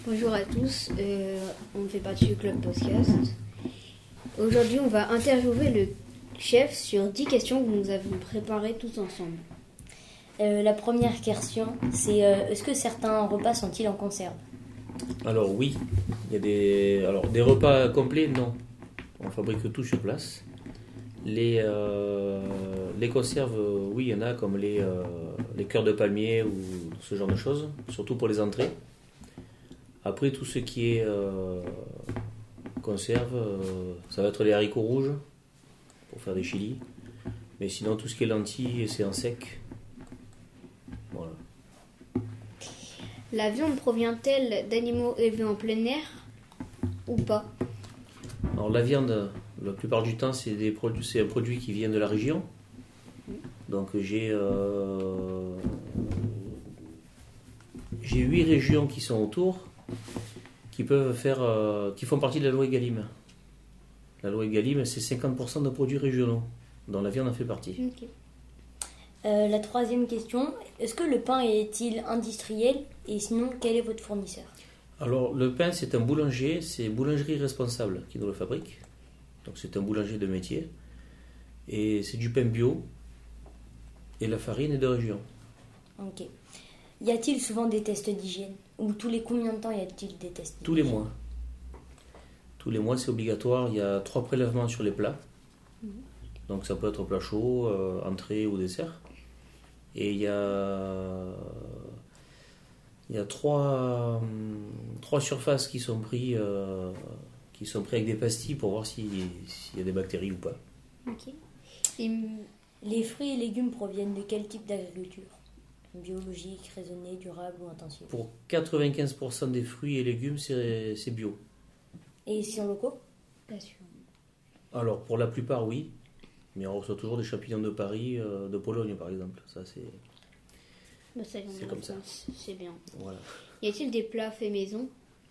Bonjour à tous, on fait partie du club podcast. Aujourd'hui, on va interviewer le chef sur 10 questions que nous avons préparées tous ensemble. La première question, c'est est-ce que certains repas sont-ils en conserve? Alors oui, il y a des repas complets, non. On fabrique tout sur place. Les conserves, oui, il y en a comme les cœurs de palmier ou ce genre de choses, surtout pour les entrées. Après, tout ce qui est conserve, ça va être les haricots rouges pour faire des chilis. Mais sinon, tout ce qui est lentilles, c'est en sec. Voilà. La viande provient-elle d'animaux élevés en plein air ou pas? Alors la viande, la plupart du temps, c'est un produit qui vient de la région. Donc j'ai 8 régions qui sont autour, qui font partie de la loi Egalim. La loi Egalim, c'est 50% de produits régionaux, dont la viande en fait partie. Okay. La troisième question, est-ce que le pain est-il industriel et sinon quel est votre fournisseur? Alors le pain, c'est un boulanger, c'est Boulangerie Responsable qui nous le fabrique. Donc c'est un boulanger de métier. Et c'est du pain bio. Et la farine est de région. Ok. Y a-t-il souvent des tests d'hygiène? Ou tous les combien de temps y a-t-il des tests Tous les mois. Tous les mois, c'est obligatoire. Il y a 3 prélèvements sur les plats. Donc ça peut être plat chaud, entrée ou dessert. Et il y a 3 surfaces qui sont pris avec des pastilles pour voir s'il y a des bactéries ou pas. Ok. Les fruits et légumes proviennent de quel type d'agriculture? Biologique, raisonnée, durable ou intensive? Pour 95% des fruits et légumes, c'est bio. Et ils sont locaux? Pas sûr. Alors, pour la plupart, oui. Mais on reçoit toujours des champignons de Paris, de Pologne, par exemple. Ça, c'est comme ça. C'est bien. Voilà. Y a-t-il des plats faits maison?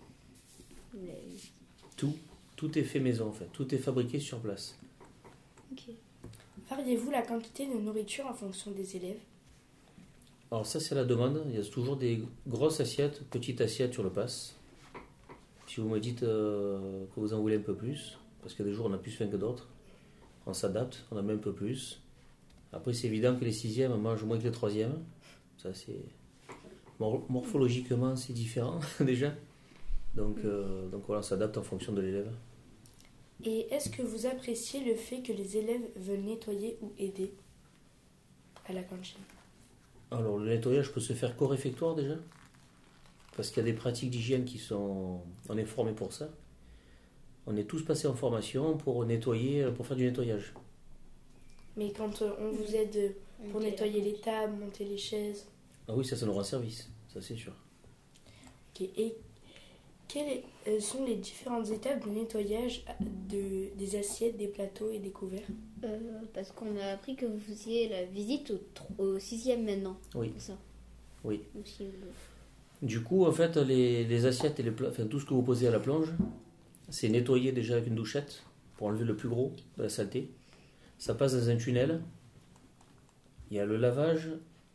Tout est fait maison, en fait. Tout est fabriqué sur place. Ok. Variez-vous la quantité de nourriture en fonction des élèves? Alors ça, c'est la demande. Il y a toujours des grosses assiettes, petites assiettes sur le pass. Si vous me dites que vous en voulez un peu plus, parce que des jours on a plus faim que d'autres, on s'adapte, on en met un peu plus. Après, c'est évident que les 6e mangent moins que les 3e. Ça, c'est... Morphologiquement, c'est différent, déjà. Donc voilà, on s'adapte en fonction de l'élève. Et est-ce que vous appréciez le fait que les élèves veulent nettoyer ou aider à la cantine? Alors, le nettoyage peut se faire qu'au réfectoire, déjà. Parce qu'il y a des pratiques d'hygiène qui sont... On est formés pour ça. On est tous passés en formation pour nettoyer, pour faire du nettoyage. Mais quand on vous aide pour nettoyer les tables, monter les chaises... Ah oui, ça nous rend service, ça c'est sûr. Ok. Et quelles sont les différentes étapes de nettoyage des assiettes, des plateaux et des couverts? Parce qu'on a appris que vous faisiez la visite au 6e maintenant. Oui. C'est ça. Oui. Aussi, Du coup, en fait, les assiettes et les plats, enfin tout ce que vous posez à la plonge, c'est nettoyé déjà avec une douchette pour enlever le plus gros de la saleté. Ça passe dans un tunnel. Il y a le lavage,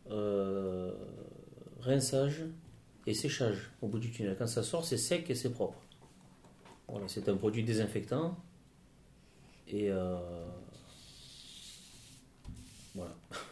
rinçage et séchage au bout du tunnel. Quand ça sort, c'est sec et c'est propre. Voilà, c'est un produit désinfectant. Et voilà.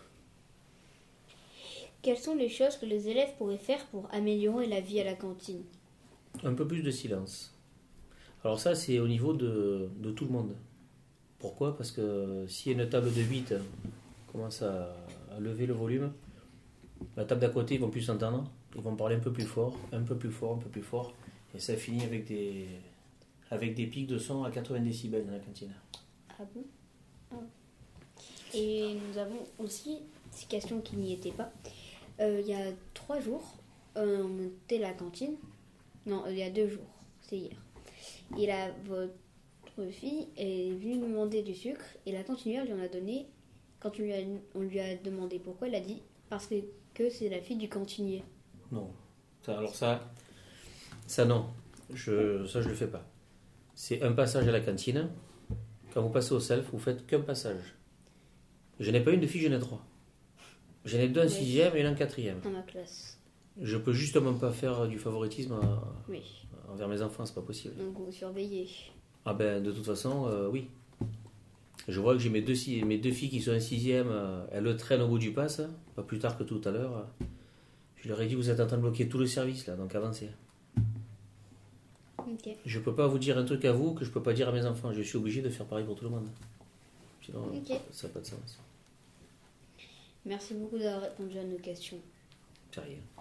Quelles sont les choses que les élèves pourraient faire pour améliorer la vie à la cantine? Un peu plus de silence. Alors ça, c'est au niveau de tout le monde. Pourquoi? Parce que si une table de 8 commence à lever le volume, la table d'à côté, ils vont plus s'entendre. Ils vont parler un peu plus fort, un peu plus fort, un peu plus fort. Et ça finit avec des pics de son à 80 décibels dans la cantine. Ah bon? Ah. Et nous avons aussi ces questions qui n'y étaient pas. Il y a 3 jours, on était à la cantine. Non, il y a 2 jours, c'est hier. Et là, votre fille est venue nous demander du sucre et la cantinière lui en a donné. Quand on lui a demandé pourquoi, elle a dit parce que c'est la fille du cantinier. Non. Alors ça non. Ça, je le fais pas. C'est un passage à la cantine. Quand vous passez au self, vous faites qu'un passage. Je n'ai pas une de fille, j'en ai 3. J'en ai 2 en 6e et 1 en 4e. Dans ma classe. Je peux justement pas faire du favoritisme Oui. envers mes enfants, c'est pas possible. Donc vous surveillez. Ah ben, de toute façon, oui. Je vois que j'ai mes deux filles qui sont en 6e, elles le traînent au bout du pass, pas plus tard que tout à l'heure. Je leur ai dit, vous êtes en train de bloquer tout le service, là, donc avancez. Ok. Je peux pas vous dire un truc à vous que je peux pas dire à mes enfants. Je suis obligé de faire pareil pour tout le monde. Sinon, Ok. ça n'a pas de sens. Merci beaucoup d'avoir répondu à nos questions. C'est rien.